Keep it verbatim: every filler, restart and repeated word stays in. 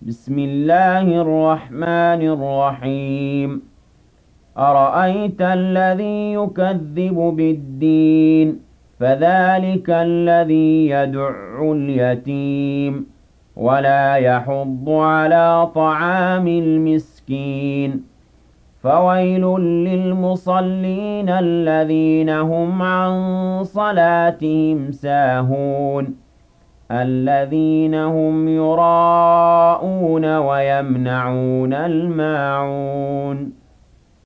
بسم الله الرحمن الرحيم أرأيت الذي يكذب بالدين فذلك الذي يدع اليتيم ولا يحض على طعام المسكين فويل للمصلين الذين هم عن صلاتهم ساهون الذين هم يراءون ويمنعون الماعون